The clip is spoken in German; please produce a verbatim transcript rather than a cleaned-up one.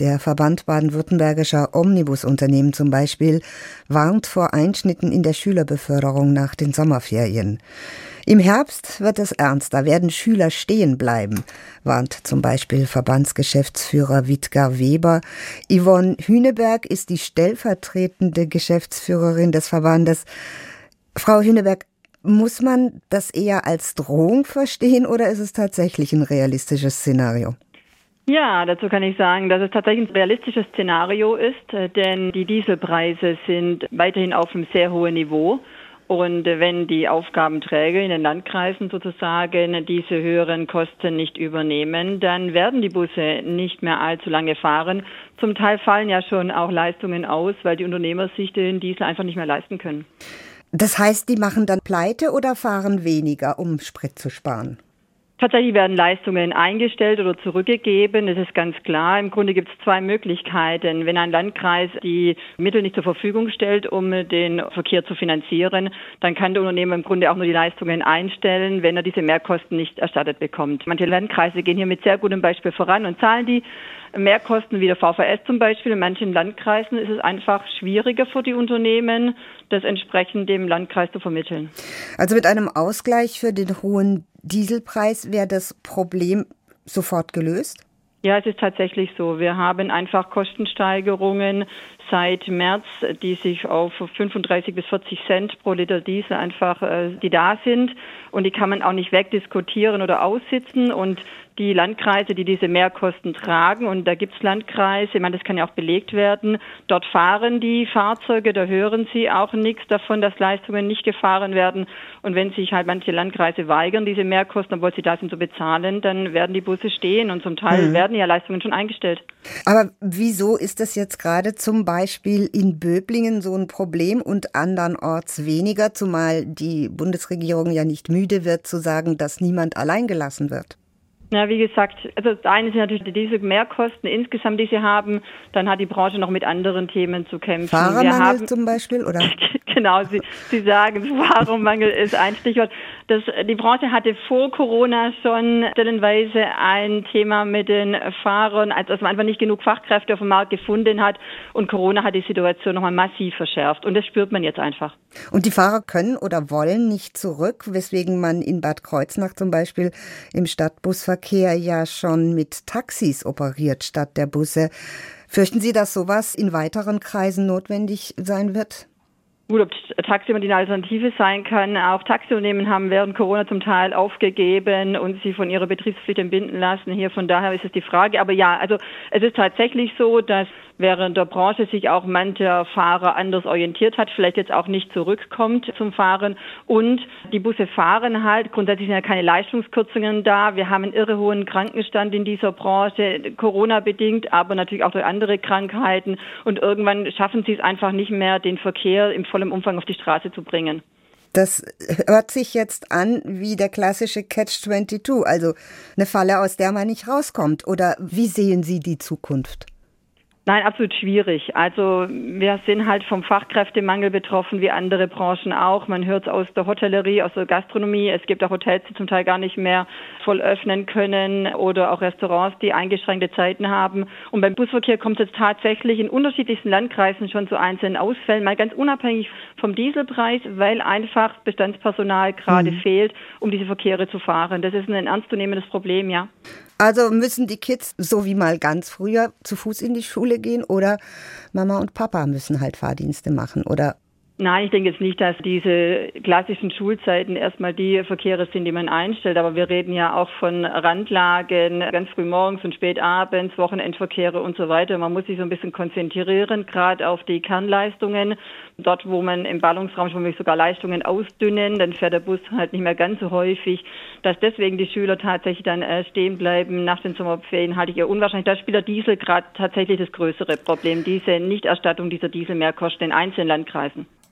Der Verband baden-württembergischer Omnibusunternehmen zum Beispiel warnt vor Einschnitten in der Schülerbeförderung nach den Sommerferien. Im Herbst wird es ernster, werden Schüler stehen bleiben, warnt zum Beispiel Verbandsgeschäftsführer Wittgar Weber. Yvonne Hüneberg ist die stellvertretende Geschäftsführerin des Verbandes. Frau Hüneberg, muss man das eher als Drohung verstehen oder ist es tatsächlich ein realistisches Szenario? Ja, dazu kann ich sagen, dass es tatsächlich ein realistisches Szenario ist, denn die Dieselpreise sind weiterhin auf einem sehr hohen Niveau. Und wenn die Aufgabenträger in den Landkreisen sozusagen diese höheren Kosten nicht übernehmen, dann werden die Busse nicht mehr allzu lange fahren. Zum Teil fallen ja schon auch Leistungen aus, weil die Unternehmer sich den Diesel einfach nicht mehr leisten können. Das heißt, die machen dann pleite oder fahren weniger, um Sprit zu sparen? Tatsächlich werden Leistungen eingestellt oder zurückgegeben. Das ist ganz klar. Im Grunde gibt es zwei Möglichkeiten. Wenn ein Landkreis die Mittel nicht zur Verfügung stellt, um den Verkehr zu finanzieren, dann kann der Unternehmer im Grunde auch nur die Leistungen einstellen, wenn er diese Mehrkosten nicht erstattet bekommt. Manche Landkreise gehen hier mit sehr gutem Beispiel voran und zahlen die Mehrkosten wie der V V S zum Beispiel. In manchen Landkreisen ist es einfach schwieriger für die Unternehmen, das entsprechend dem Landkreis zu vermitteln. Also mit einem Ausgleich für den hohen Dieselpreis wäre das Problem sofort gelöst? Ja, es ist tatsächlich so. Wir haben einfach Kostensteigerungen seit März, die sich auf fünfunddreißig bis vierzig Cent pro Liter Diesel einfach, äh, die da sind. Und die kann man auch nicht wegdiskutieren oder aussitzen. Und die Landkreise, die diese Mehrkosten tragen, und da gibt es Landkreise, ich meine, das kann ja auch belegt werden, dort fahren die Fahrzeuge, da hören sie auch nichts davon, dass Leistungen nicht gefahren werden. Und wenn sich halt manche Landkreise weigern, diese Mehrkosten, obwohl sie da sind, zu bezahlen, dann werden die Busse stehen und zum Teil mhm. werden ja Leistungen schon eingestellt. Aber wieso ist das jetzt gerade zum Beispiel in Böblingen so ein Problem und andernorts weniger, zumal die Bundesregierung ja nicht müde wird zu sagen, dass niemand allein gelassen wird? Ja, wie gesagt, also das eine sind natürlich diese Mehrkosten insgesamt, die sie haben. Dann hat die Branche noch mit anderen Themen zu kämpfen. Fahrermangel Wir haben, zum Beispiel, oder? Genau, Sie, Sie sagen, Fahrermangel ist ein Stichwort. Das, die Branche hatte vor Corona schon stellenweise ein Thema mit den Fahrern, als dass man einfach nicht genug Fachkräfte auf dem Markt gefunden hat. Und Corona hat die Situation nochmal massiv verschärft. Und das spürt man jetzt einfach. Und die Fahrer können oder wollen nicht zurück, weswegen man in Bad Kreuznach zum Beispiel im Stadtbusverkehr ja schon mit Taxis operiert statt der Busse. Fürchten Sie, dass sowas in weiteren Kreisen notwendig sein wird? Gut, ob Taxi immer die Alternative sein kann. Auch Taxiunternehmen haben während Corona zum Teil aufgegeben und sie von ihrer Betriebspflicht entbinden lassen. Hier von daher ist es die Frage. Aber ja, also es ist tatsächlich so, dass während der Branche sich auch mancher Fahrer anders orientiert hat, vielleicht jetzt auch nicht zurückkommt zum Fahren. Und die Busse fahren halt. Grundsätzlich sind ja keine Leistungskürzungen da. Wir haben einen irre hohen Krankenstand in dieser Branche, Corona-bedingt, aber natürlich auch durch andere Krankheiten. Und irgendwann schaffen sie es einfach nicht mehr, den Verkehr im vollen Umfang auf die Straße zu bringen. Das hört sich jetzt an wie der klassische Catch zweiundzwanzig, also eine Falle, aus der man nicht rauskommt. Oder wie sehen Sie die Zukunft? Nein, absolut schwierig. Also wir sind halt vom Fachkräftemangel betroffen, wie andere Branchen auch. Man hört es aus der Hotellerie, aus der Gastronomie. Es gibt auch Hotels, die zum Teil gar nicht mehr voll öffnen können oder auch Restaurants, die eingeschränkte Zeiten haben. Und beim Busverkehr kommt es tatsächlich in unterschiedlichsten Landkreisen schon zu einzelnen Ausfällen, mal ganz unabhängig vom Dieselpreis, weil einfach Bestandspersonal gerade mhm. fehlt, um diese Verkehre zu fahren. Das ist ein ernstzunehmendes Problem, ja. Also müssen die Kids, so wie mal ganz früher, zu Fuß in die Schule gehen oder Mama und Papa müssen halt Fahrdienste machen, oder? Nein, ich denke jetzt nicht, dass diese klassischen Schulzeiten erstmal die Verkehre sind, die man einstellt. Aber wir reden ja auch von Randlagen, ganz früh morgens und spät abends, Wochenendverkehre und so weiter. Man muss sich so ein bisschen konzentrieren, gerade auf die Kernleistungen. Dort, wo man im Ballungsraum schon sogar Leistungen ausdünnen, dann fährt der Bus halt nicht mehr ganz so häufig. Dass deswegen die Schüler tatsächlich dann äh, stehen bleiben nach den Sommerferien, halte ich eher unwahrscheinlich. Da spielt der Diesel gerade tatsächlich das größere Problem, diese Nichterstattung dieser Dieselmehrkosten in einzelnen Landkreisen.